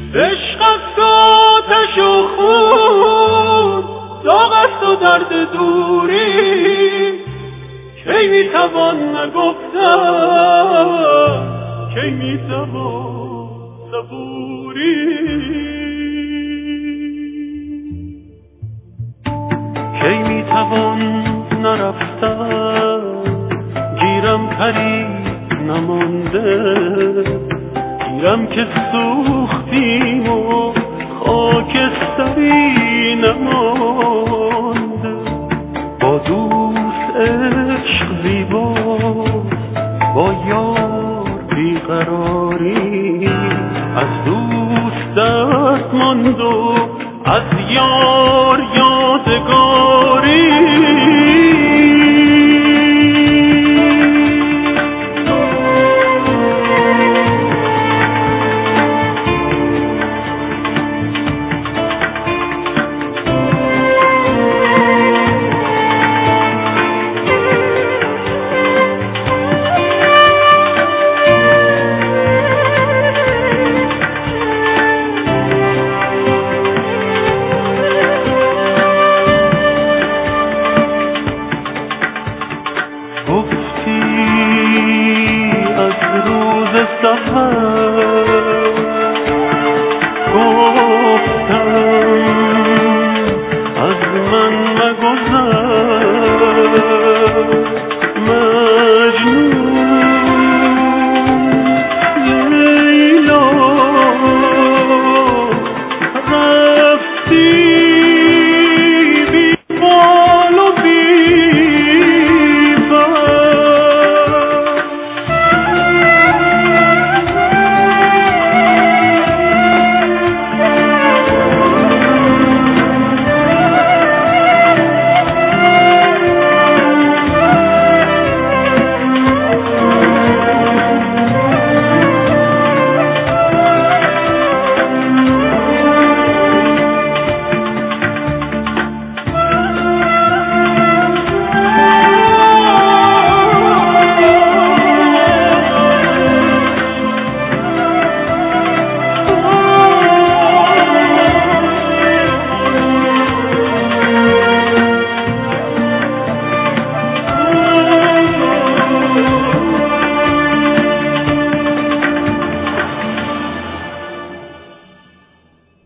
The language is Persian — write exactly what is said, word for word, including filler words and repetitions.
عشق است و آتش و خون، داغ است و درد دوری. کی میتوان نگفتن، کی میتوان صبوری. کی میتوان نرفتن، گیرم پری نمانده. گیرم که سوختیم و خاکستری نمانده. با دوست عشق زیباست، با یار بیقراری. از دوست دست ماند و از یار